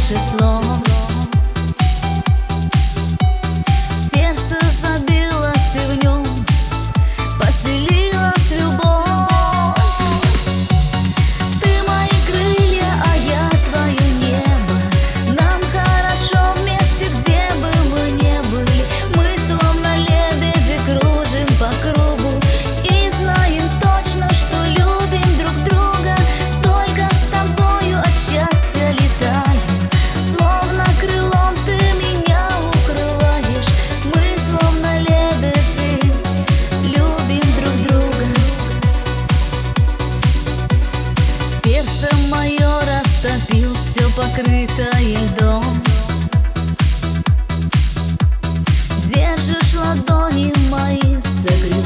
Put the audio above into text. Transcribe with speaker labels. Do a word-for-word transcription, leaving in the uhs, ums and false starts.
Speaker 1: больше слов. Сердце забилось, и в нем поселилась любовь. Ты мои крылья, а я твое небо. Нам хорошо вместе, где бы мы не были. Мы словно лебеди кружим по кругу и знаем точно, что любим друг друга. Только с тобою от счастья летаем, словно крылом ты меня укрываешь. Мы словно лебеди любим друг друга. Сердце мое растопил, все покрытое льдом. Держишь ладони мои, согреваешь.